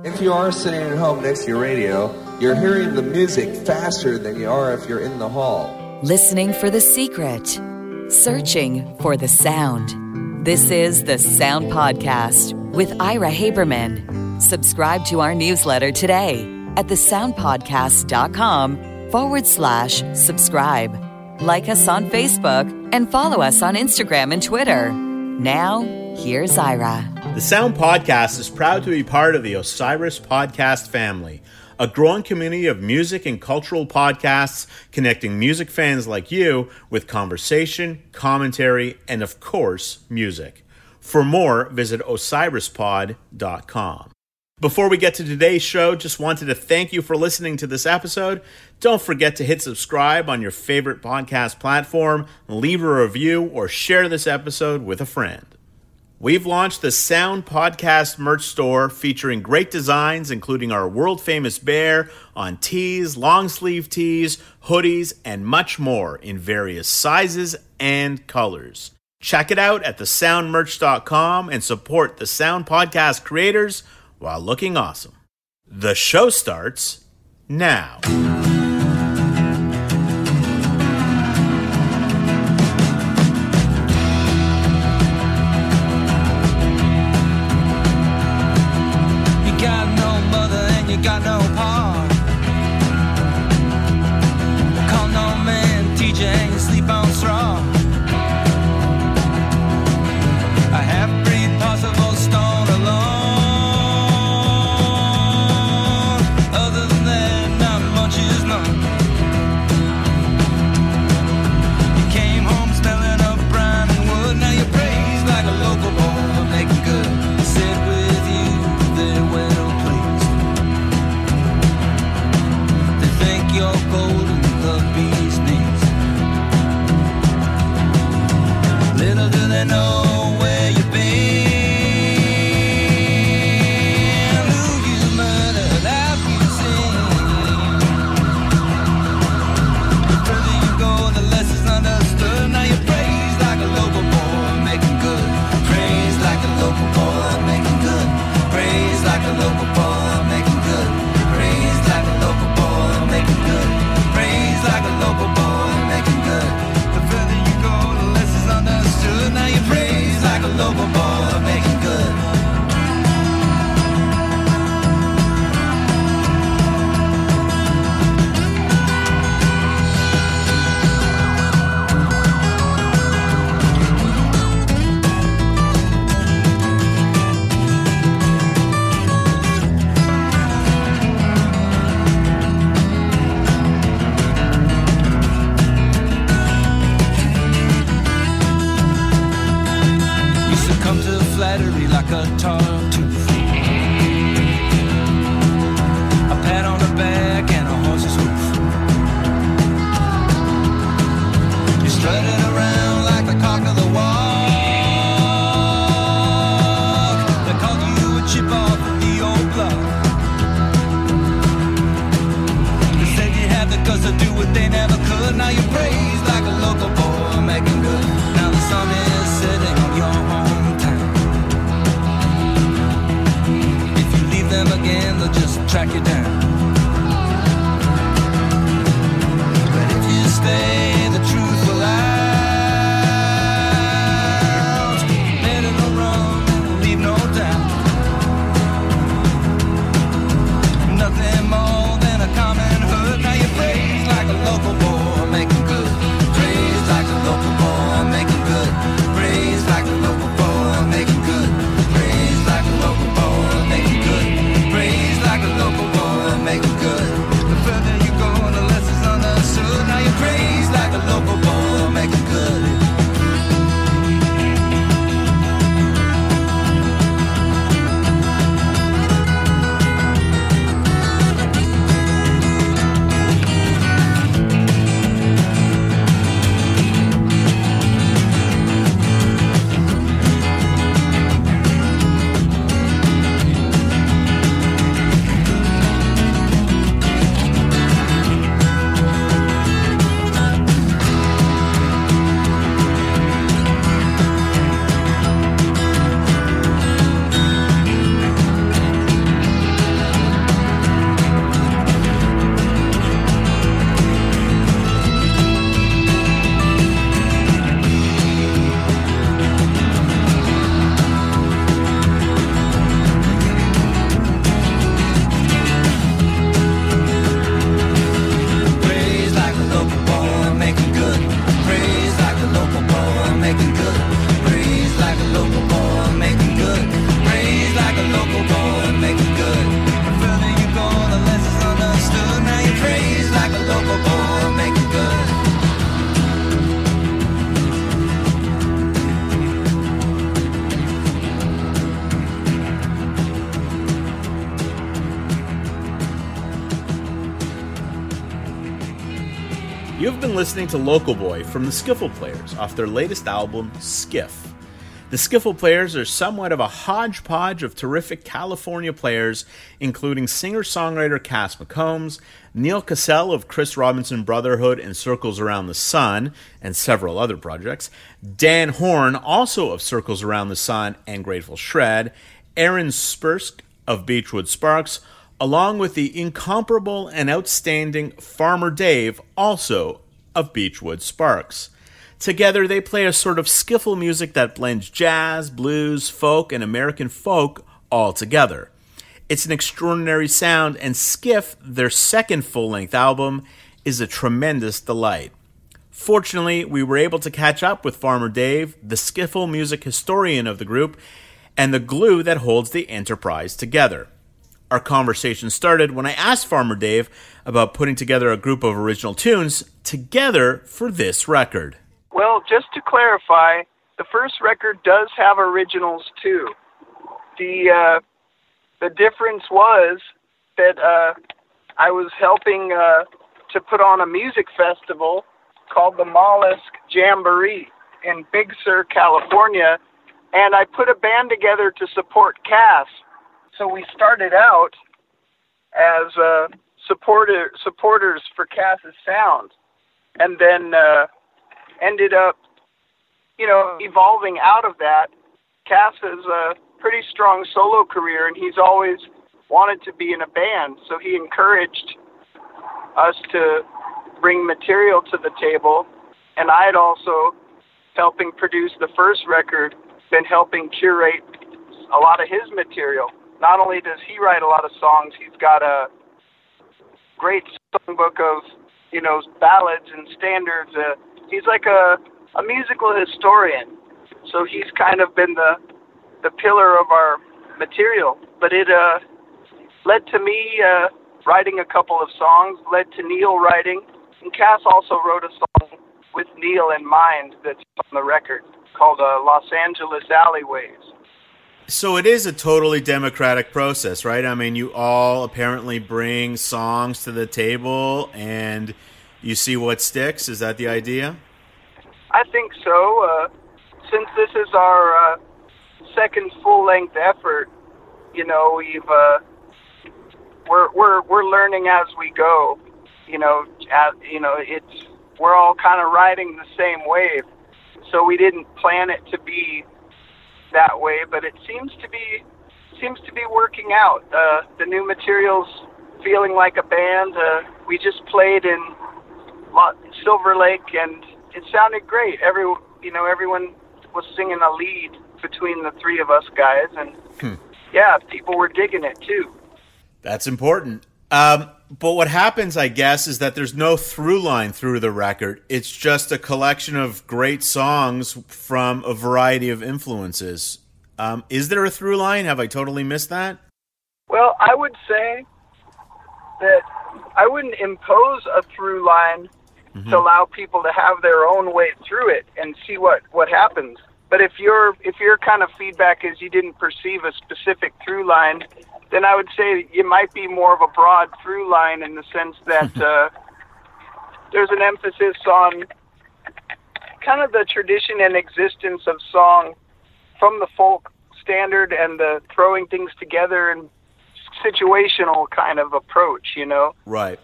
If you are sitting at home next to your radio, you're hearing the music faster than you are if you're in the hall. Listening for the secret. Searching for the sound. This is the Sound Podcast with Ira Haberman. Subscribe to our newsletter today at thesoundpodcast.com/subscribe. Like us on Facebook and follow us on Instagram and Twitter. Now, here's Ira. The Sound Podcast is proud to be part of the Osiris Podcast family, a growing community of music and cultural podcasts connecting music fans like you with conversation, commentary, and of course, music. For more, visit osirispod.com. Before we get to today's show, just wanted to thank you for listening to this episode. Don't forget to hit subscribe on your favorite podcast platform, leave a review, or share this episode with a friend. We've launched the Sound Podcast merch store featuring great designs, including our world-famous bear on tees, long-sleeve tees, hoodies, and much more in various sizes and colors. Check it out at thesoundmerch.com and support the Sound Podcast creators while looking awesome. The show starts now. Got no power. Call no man, teacher, and you sleep on straw. I have breathed possible stone alone. Other than that, not much is known. You came home smelling of brine and wood. Now you praise like a local boy, making good. Sit with you, they're well pleased. Your golden the bee's knees. Little do they know where you've been, who you murdered, how you sinned. The further you go, the less is understood. Now you praise like a local boy, making good. Praise like a local boy, making good. Praise like a local boy, making good. Praise like a local boy, making good. Praise like a local boy, making good. The further you go, the less is understood. Now you praise like a local boy, making good. Like a tartuffe, a pat on the back and a horse's hoof. You strutted around like the cock of the walk. They called you a chip off of the old block. They said you had the guts to do what they never could. Now you praise like a local boy, making good. Now the sun is setting on your hometown. Them again, they'll just track you down. But if you stay, the truth will out. Better to run than leave no doubt. Nothing more than a common hood. Now you praise like a local boy, making good. Praise like a local boy, making good. Praise like a local boy, making good. Praise like a local boy, making good. Praise like a local boy, You've been listening to Local Boy from the Skiffle Players off their latest album, Skiff. The Skiffle Players are somewhat of a hodgepodge of terrific California players, including singer-songwriter Cass McCombs, Neil Cassell of Chris Robinson Brotherhood and Circles Around the Sun, and several other projects, Dan Horn, also of Circles Around the Sun and Grateful Shred, Aaron Spursk of Beachwood Sparks, along with the incomparable and outstanding Farmer Dave, also of Beachwood Sparks. Together, they play a sort of skiffle music that blends jazz, blues, folk, and American folk all together. It's an extraordinary sound, and Skiff, their second full-length album, is a tremendous delight. Fortunately, we were able to catch up with Farmer Dave, the skiffle music historian of the group, and the glue that holds the enterprise together. Our conversation started when I asked Farmer Dave about putting together a group of original tunes together for this record. Well, just to clarify, the first record does have originals too. The difference was that I was helping to put on a music festival called the Mollusk Jamboree in Big Sur, California, and I put a band together to support Cass. So we started out as supporters for Cass's sound, and then ended up, evolving out of that. Cass has a pretty strong solo career, and he's always wanted to be in a band, so he encouraged us to bring material to the table, and I had also, helping produce the first record, been helping curate a lot of his material. Not only does he write a lot of songs, he's got a great songbook of, ballads and standards. He's like a musical historian. So he's kind of been the pillar of our material. But it led to me writing a couple of songs, led to Neil writing. And Cass also wrote a song with Neil in mind that's on the record called Los Angeles Alleyways. So it is a totally democratic process, right? I mean, you all apparently bring songs to the table and you see what sticks. Is that the idea? I think so. Since this is our second full-length effort, we're learning as we go. We're all kind of riding the same wave. So we didn't plan it to be that way, but it seems to be working out. The new material's feeling like a band. We just played in Silver Lake, and it sounded great. Everyone was singing a lead between the three of us guys, and people were digging it too. That's important. But what happens, I guess, is that there's no through line through the record. It's just a collection of great songs from a variety of influences. Is there a through line? Have I totally missed that? Well, I would say that I wouldn't impose a through line to allow people to have their own way through it and see what happens. But if your kind of feedback is you didn't perceive a specific through line, then I would say it might be more of a broad through line in the sense that there's an emphasis on kind of the tradition and existence of song from the folk standard and the throwing things together and situational kind of approach, Right.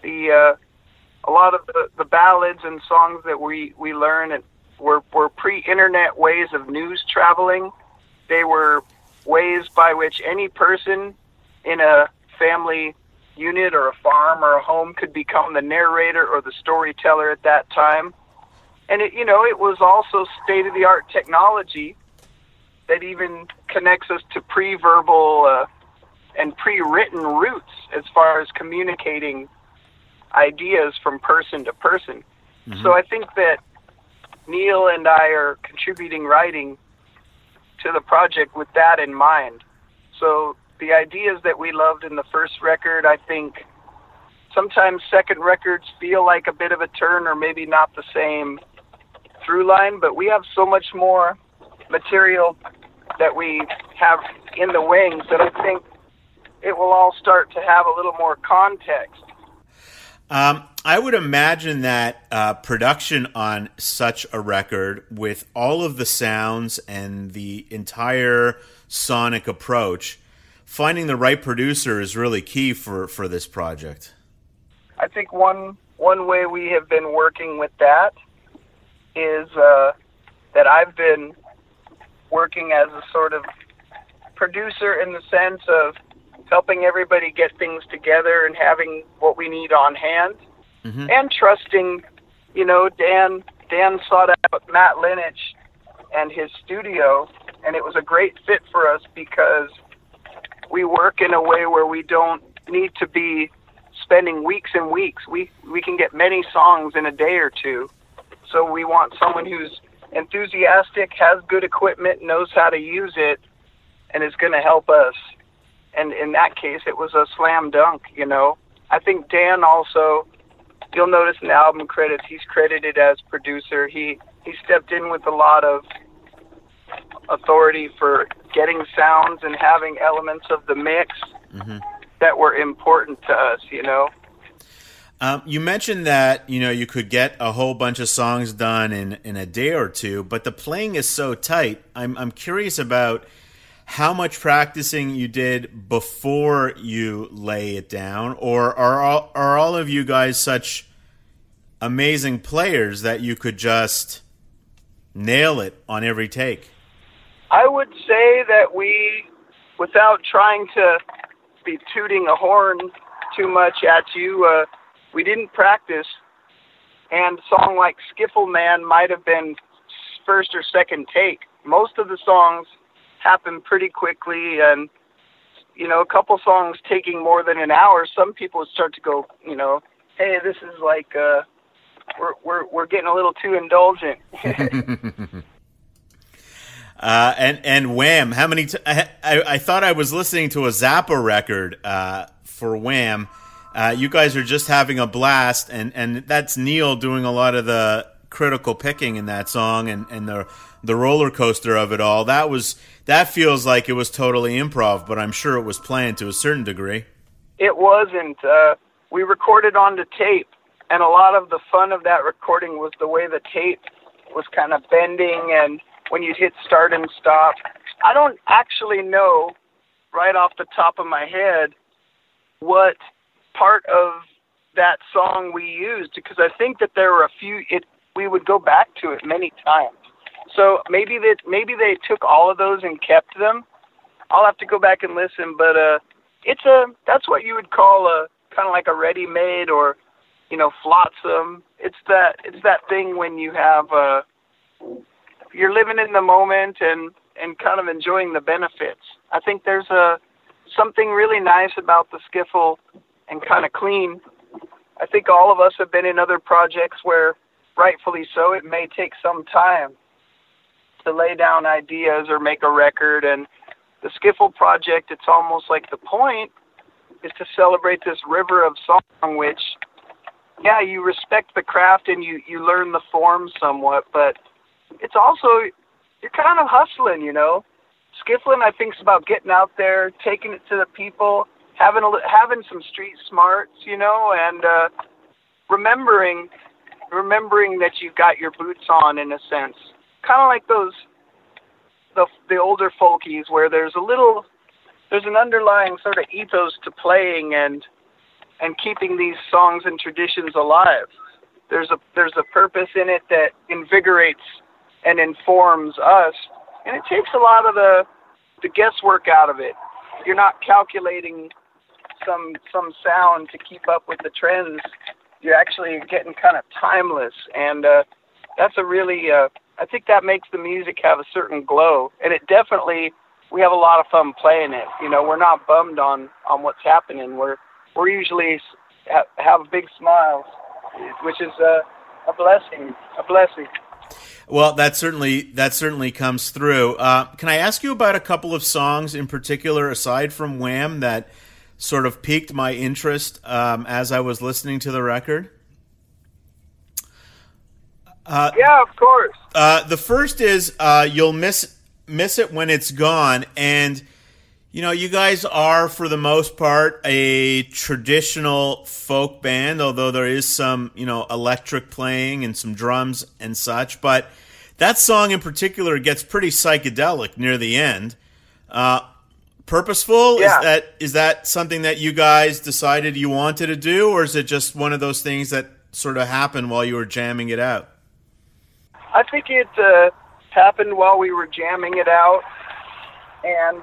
A lot of the ballads and songs that we learn were pre-internet ways of news traveling. They were ways by which any person in a family unit or a farm or a home could become the narrator or the storyteller at that time. And it was also state-of-the-art technology that even connects us to pre-verbal and pre-written roots as far as communicating ideas from person to person. So I think that Neil and I are contributing writing to the project with that in mind. So the ideas that we loved in the first record, I think sometimes second records feel like a bit of a turn or maybe not the same through line, but we have so much more material that we have in the wings that I think it will all start to have a little more context. I would imagine that production on such a record, with all of the sounds and the entire sonic approach, finding the right producer is really key for this project. I think one way we have been working with that is that I've been working as a sort of producer in the sense of helping everybody get things together and having what we need on hand, and trusting, Dan sought out Matt Linich and his studio, and it was a great fit for us because we work in a way where we don't need to be spending weeks and weeks. We can get many songs in a day or two. So we want someone who's enthusiastic, has good equipment, knows how to use it, and is going to help us. And in that case, it was a slam dunk, I think Dan also, you'll notice in the album credits, he's credited as producer. He stepped in with a lot of authority for getting sounds and having elements of the mix that were important to us, You mentioned that, you could get a whole bunch of songs done in a day or two, but the playing is so tight. I'm curious about how much practicing you did before you lay it down, or are all of you guys such amazing players that you could just nail it on every take? I would say that we, without trying to be tooting a horn too much at you, we didn't practice, and a song like Skiffle Man might have been first or second take. Most of the songs happen pretty quickly, and a couple songs taking more than an hour, some people would start to go, hey, this is like we're getting a little too indulgent. And Wham! How many? I thought I was listening to a Zappa record for Wham! You guys are just having a blast, and that's Neil doing a lot of the critical picking in that song, and the roller coaster of it all. That feels like it was totally improv, but I'm sure it was planned to a certain degree. It wasn't. We recorded onto tape, and a lot of the fun of that recording was the way the tape was kind of bending, and when you'd hit start and stop. I don't actually know right off the top of my head what part of that song we used, because I think that there were a few, we would go back to it many times. So maybe they took all of those and kept them. I'll have to go back and listen, but that's what you would call a kind of like a ready-made or flotsam. It's that thing when you have you're living in the moment and kind of enjoying the benefits. I think there's something really nice about the skiffle and kind of clean. I think all of us have been in other projects where, rightfully so, it may take some time to lay down ideas or make a record. And the skiffle project, it's almost like the point is to celebrate this river of song, which, yeah, you respect the craft and you learn the form somewhat, but it's also, you're kind of hustling, Skiffling, I think, is about getting out there, taking it to the people, having some street smarts, and remembering that you've got your boots on, in a sense. Kind of like the older folkies, where there's an underlying sort of ethos to playing and keeping these songs and traditions alive. There's a purpose in it that invigorates and informs us, and it takes a lot of the guesswork out of it. You're not calculating some sound to keep up with the trends. You're actually getting kind of timeless, and that's a really I think that makes the music have a certain glow, and it definitely, we have a lot of fun playing it. We're not bummed on what's happening. We're usually have big smiles, which is a blessing. Well, that certainly comes through. Can I ask you about a couple of songs in particular, aside from Wham, that sort of piqued my interest as I was listening to the record? Yeah, of course. The first is You'll Miss It When It's Gone, and You know, you guys are, for the most part, a traditional folk band, although there is some, electric playing and some drums and such. But that song in particular gets pretty psychedelic near the end. Purposeful? Yeah. Is that something that you guys decided you wanted to do, or is it just one of those things that sort of happened while you were jamming it out? I think it happened while we were jamming it out, and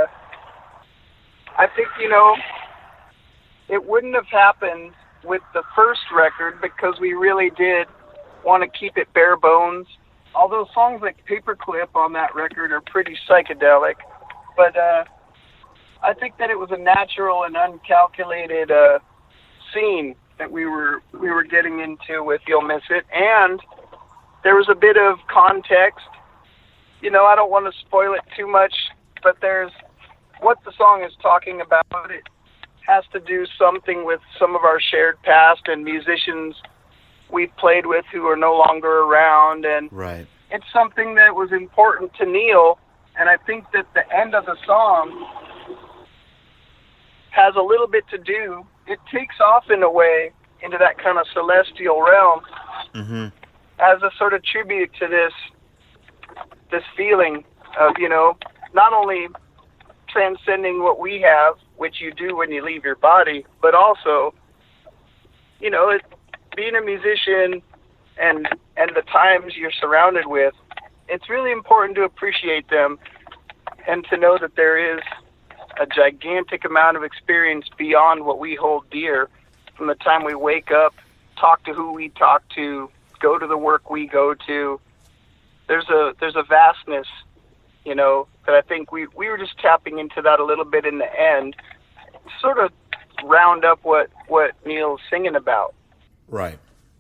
I think, it wouldn't have happened with the first record because we really did want to keep it bare bones. Although songs like Paperclip on that record are pretty psychedelic, but I think that it was a natural and uncalculated scene that we were getting into with You'll Miss It, and there was a bit of context. I don't want to spoil it too much, but there's what the song is talking about. It has to do something with some of our shared past and musicians we've played with who are no longer around, and right. It's something that was important to Neil, and I think that the end of the song has a little bit to do. It takes off in a way into that kind of celestial realm as a sort of tribute to this feeling of, not only transcending what we have, which you do when you leave your body, but also, being a musician and the times you're surrounded with, it's really important to appreciate them and to know that there is a gigantic amount of experience beyond what we hold dear from the time we wake up, talk to who we talk to, go to the work we go to. There's a vastness, that I think we were just tapping into that a little bit in the end, sort of round up what Neil's singing about. Right.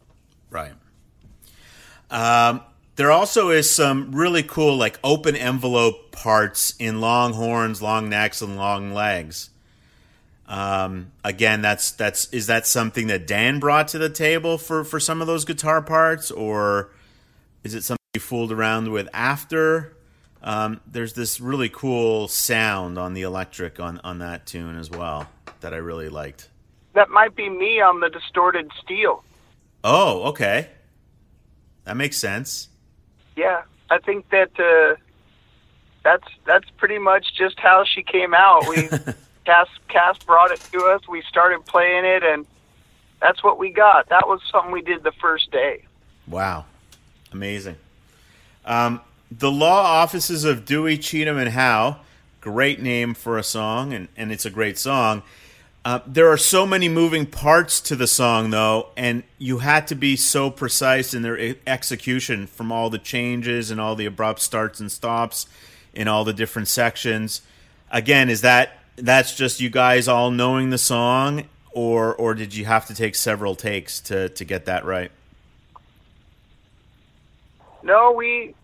There also is some really cool, like, open envelope parts in long horns, long necks, and long legs. Again, is that something that Dan brought to the table for some of those guitar parts, or is it something you fooled around with after? There's this really cool sound on the electric on that tune as well that I really liked. That might be me on the distorted steel. Oh, okay. That makes sense. Yeah, I think that that's pretty much just how she came out. Cass brought it to us. We started playing it, and that's what we got. That was something we did the first day. Wow, amazing. The Law Offices of Dewey, Cheatham, and Howe. Great name for a song, and it's a great song. There are so many moving parts to the song, though, and you had to be so precise in their execution from all the changes and all the abrupt starts and stops in all the different sections. Again, that's just you guys all knowing the song, or did you have to take several takes to get that right? No, we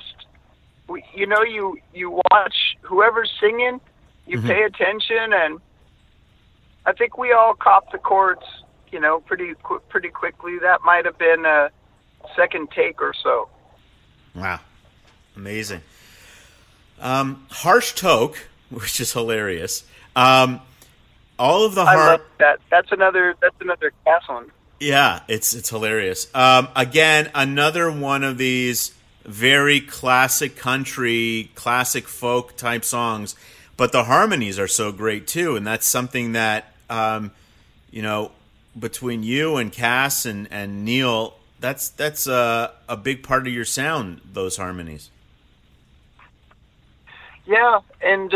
you watch whoever's singing, you pay attention, and I think we all copped the chords, pretty quickly. That might have been a second take or so. Wow, amazing. Harsh Toke, which is hilarious. All of the I love that. That's another Cass one. Yeah, it's hilarious. Again, another one of these very classic country, classic folk type songs, but the harmonies are so great too, and that's something that between you and Cass and Neil, that's a big part of your sound, those harmonies. Yeah, and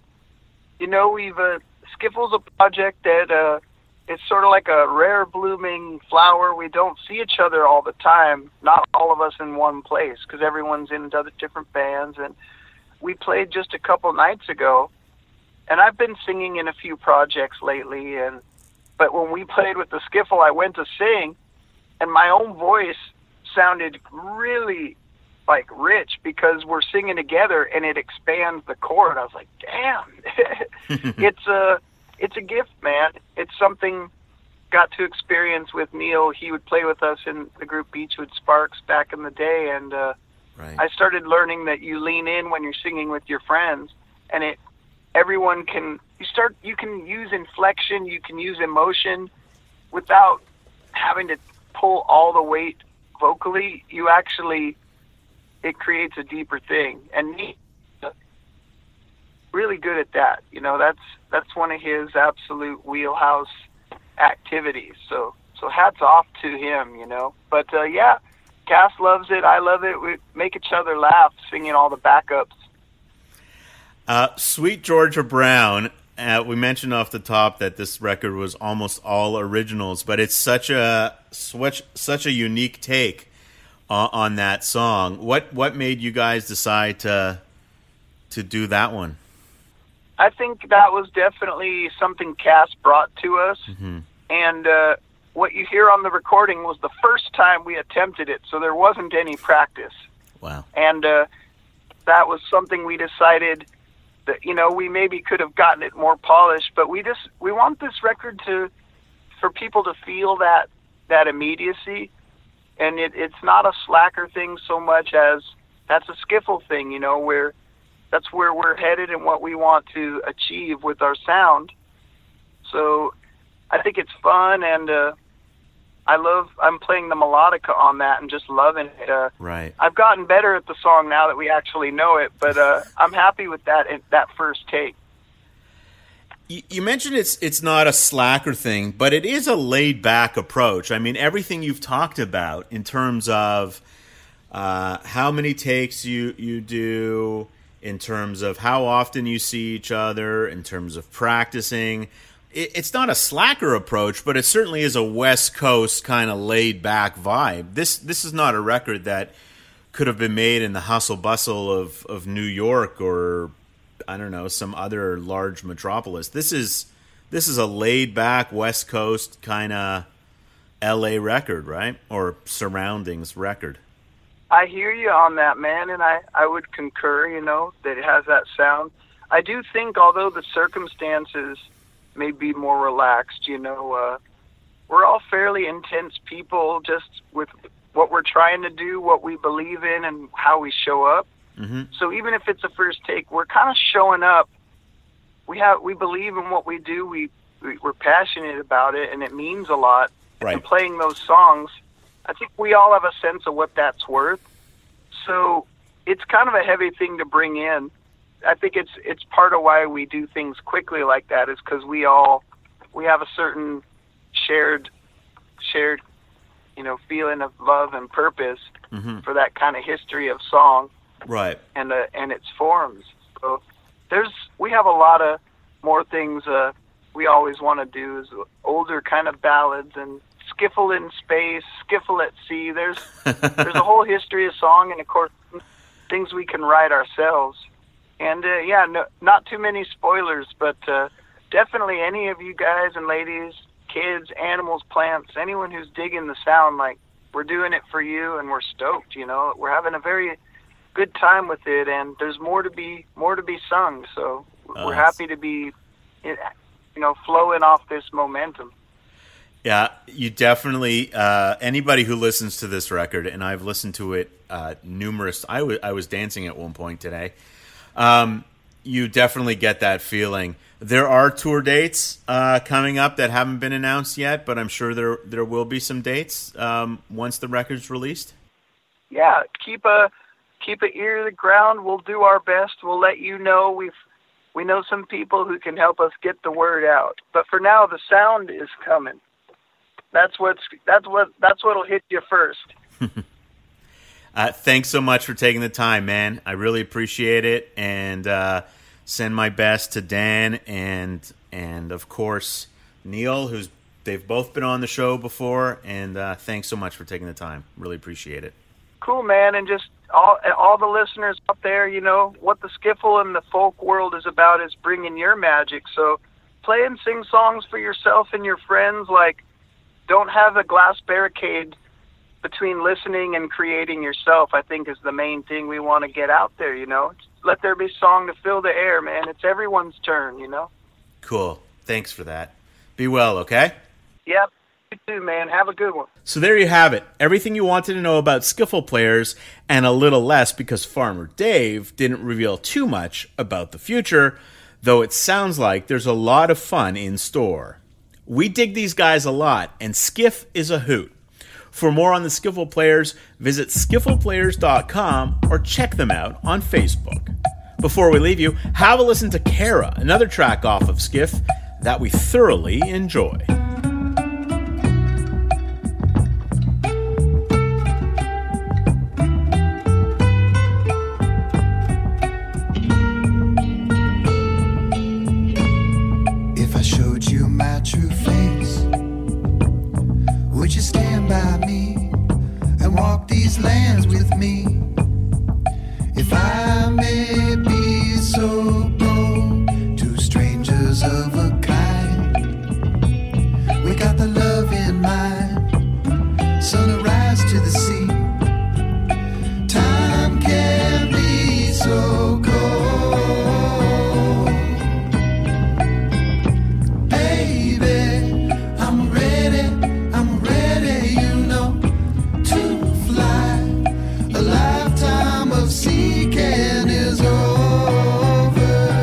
Skiffle's a project that it's sort of like a rare blooming flower. We don't see each other all the time, not all of us in one place, because everyone's in other different bands. And we played just a couple nights ago, and I've been singing in a few projects lately. But when we played with the Skiffle, I went to sing, and my own voice sounded really like rich because we're singing together, and it expands the chord. I was like, damn, it's a gift, man. It's something got to experience with Neil. He would play with us in the group Beechwood Sparks back in the day, and right. I started learning that you lean in when you're singing with your friends, and everyone can, you can use inflection, you can use emotion without having to pull all the weight vocally. It creates a deeper thing, and he's really good at that. You know, that's one of his absolute wheelhouse activities. So hats off to him, you know. But yeah, Cass loves it. I love it. We make each other laugh singing all the backups. Sweet Georgia Brown. We mentioned off the top that this record was almost all originals, but it's such a unique take on that song. What made you guys decide to do that one? I think that was definitely something Cass brought to us, and what you hear on the recording was the first time we attempted it, so there wasn't any practice. Wow! And that was something we decided that, you know, we maybe could have gotten it more polished, but we want this record for people to feel that immediacy. And it's not a slacker thing so much as that's a skiffle thing, you know, where that's where we're headed and what we want to achieve with our sound. So I think it's fun, and I'm playing the melodica on that and just loving it. Right. I've gotten better at the song now that we actually know it, but I'm happy with that first take. You mentioned it's not a slacker thing, but it is a laid-back approach. I mean, everything you've talked about in terms of how many takes you do, in terms of how often you see each other, in terms of practicing, it's not a slacker approach, but it certainly is a West Coast kind of laid-back vibe. This is not a record that could have been made in the hustle-bustle of New York or, I don't know, some other large metropolis. This is a laid-back West Coast kind of LA record, right? Or surroundings record. I hear you on that, man, and I would concur, you know, that it has that sound. I do think, although the circumstances may be more relaxed, you know, we're all fairly intense people just with what we're trying to do, what we believe in, and how we show up. Mm-hmm. So even if it's a first take, we're kind of showing up. We believe in what we do. We're passionate about it, and it means a lot. Right. And playing those songs, I think we all have a sense of what that's worth. So it's kind of a heavy thing to bring in. I think it's part of why we do things quickly like that, is because we have a certain shared, you know, feeling of love and purpose for that kind of history of song. Right. And its forms. So we have a lot of more things we always want to do, is older kind of ballads and skiffle in space, skiffle at sea. There's a whole history of song, and of course things we can write ourselves. And not too many spoilers, but definitely any of you guys and ladies, kids, animals, plants, anyone who's digging the sound, like, we're doing it for you, and we're stoked. You know, we're having a very good time with it, and there's more to be sung. So we're happy to be, you know, flowing off this momentum. Yeah, you definitely. Anybody who listens to this record, and I've listened to it numerous. I was dancing at one point today. You definitely get that feeling. There are tour dates coming up that haven't been announced yet, but I'm sure there will be some dates once the record's released. Yeah, keep an ear to the ground. We'll do our best. We'll let you know. We know some people who can help us get the word out. But for now, the sound is coming. That's what'll hit you first. Thanks so much for taking the time, man. I really appreciate it, and send my best to Dan and of course Neil, they've both been on the show before, and thanks so much for taking the time. Really appreciate it. Cool, man, and just all the listeners out there, you know, what the skiffle and the folk world is about is bringing your magic. So play and sing songs for yourself and your friends. Like, don't have a glass barricade between listening and creating yourself, I think, is the main thing we want to get out there, you know. Let there be song to fill the air, man. It's everyone's turn, you know. Cool. Thanks for that. Be well, okay? Yep. You too, man. Have a good one. So there you have it. Everything you wanted to know about skiffle players, and a little less because Farmer Dave didn't reveal too much about the future. though it sounds like there's a lot of fun in store. We dig these guys a lot, and Skiff is a hoot. For more on the Skiffle Players, visit skiffleplayers.com or check them out on Facebook. Before we leave you, have a listen to Kara, another track off of Skiff that we thoroughly enjoy. If I showed you my true face, would you stand by me and walk these lands with me? If I may be so bold, two strangers of a kind, we got the love in mind, sunrise to the sea. Time can be so cold. Baby, I'm ready, you know, to fly. A lifetime of seeking is over.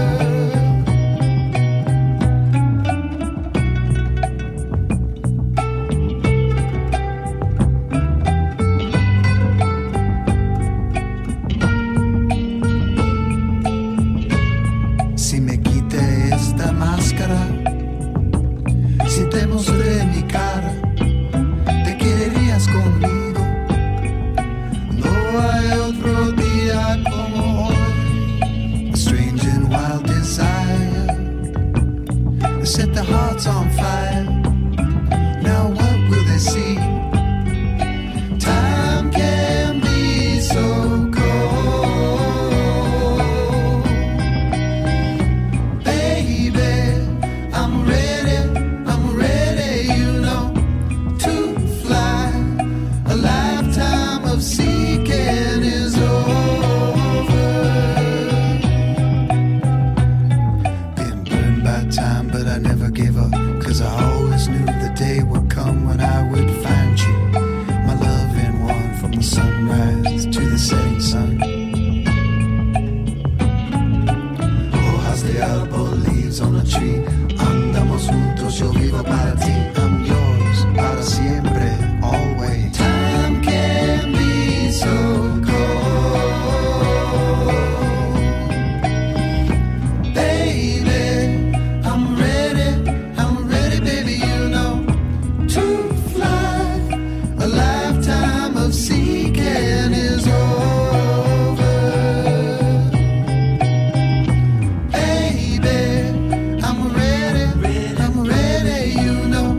Si me quite esta máscara, si te mostré mi cara, te quererías conmigo. No hay otro día como hoy. A strange and wild desire to set the hearts on fire. Now what will they see? Time can be so cold. Baby, I'm ready, you know, to fly. A lifetime of seeking is over. Been burned by time, but I never gave up, 'cause I always knew the day would come when I would find you, my loving one, from the sunrise to the setting sun. Hojas de árbol, leaves on a tree, andamos juntos, yo vivo para ti. I'm yours, para siempre, always. Time can be so cold. Baby, I'm ready, baby, you know, to fly. A lifetime of seeking is over. Baby, I'm ready, you know,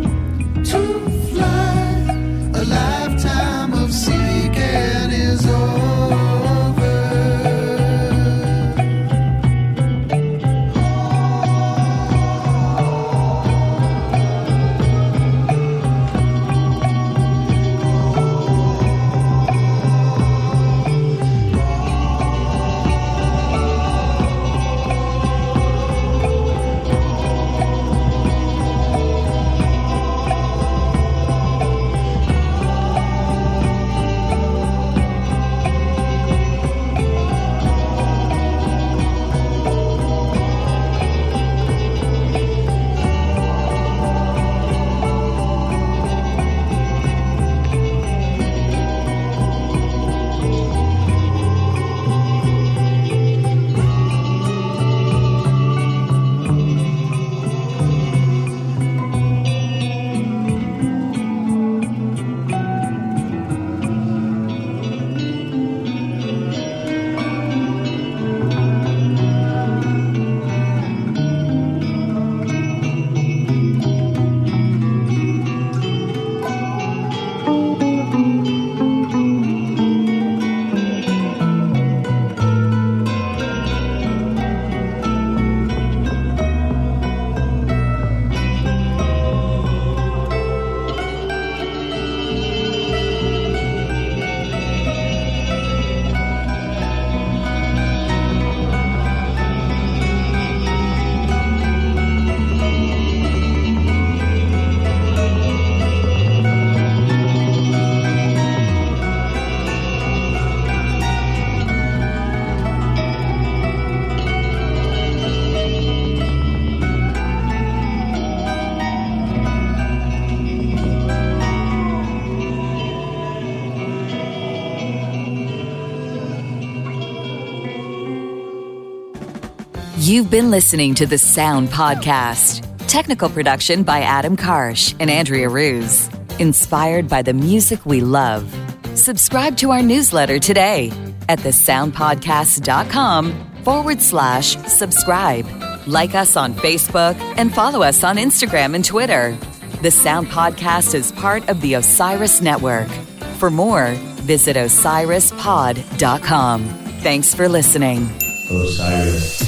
You've been listening to the Sound Podcast. Technical production by Adam Karsh and Andrea Ruse. Inspired by the music we love. Subscribe to our newsletter today at thesoundpodcast.com/subscribe. Like us on Facebook and follow us on Instagram and Twitter. The Sound Podcast is part of the Osiris Network. For more, visit osirispod.com. Thanks for listening. Osiris.